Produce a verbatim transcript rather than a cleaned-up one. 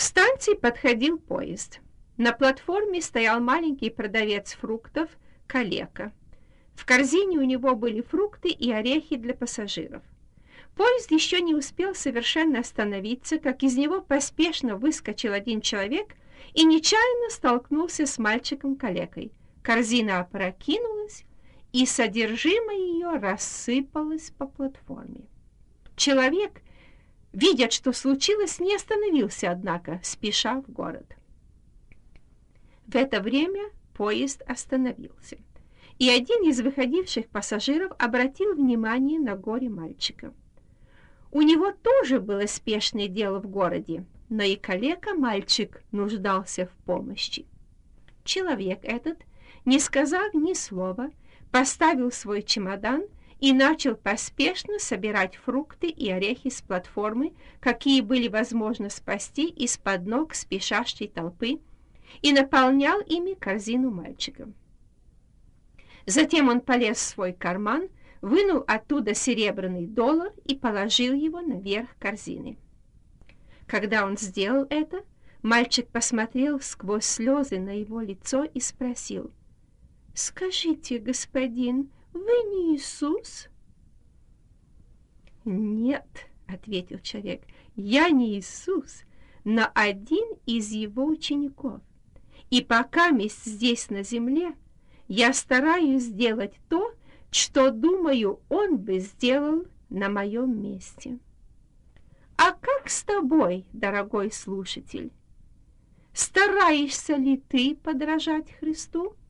К станции подходил поезд. На платформе стоял маленький продавец фруктов Калека. В корзине у него были фрукты и орехи для пассажиров. Поезд еще не успел совершенно остановиться, как из него поспешно выскочил один человек и нечаянно столкнулся с мальчиком-калекой. Корзина опрокинулась, и содержимое ее рассыпалось по платформе. Человек, видя, что случилось, не остановился, однако, спеша в город. В это время поезд остановился, и один из выходивших пассажиров обратил внимание на горе мальчика. У него тоже было спешное дело в городе, но и калека-мальчик нуждался в помощи. Человек этот, не сказав ни слова, поставил свой чемодан и начал поспешно собирать фрукты и орехи с платформы, какие были возможно спасти из-под ног спешащей толпы, и наполнял ими корзину мальчика. Затем он полез в свой карман, вынул оттуда серебряный доллар и положил его наверх корзины. Когда он сделал это, мальчик посмотрел сквозь слезы на его лицо и спросил: «Скажите, господин, вы не Иисус?» «Нет», — ответил человек, — «я не Иисус, но один из его учеников. И пока мы здесь на земле, я стараюсь сделать то, что, думаю, он бы сделал на моем месте. А как с тобой, дорогой слушатель? Стараешься ли ты подражать Христу?»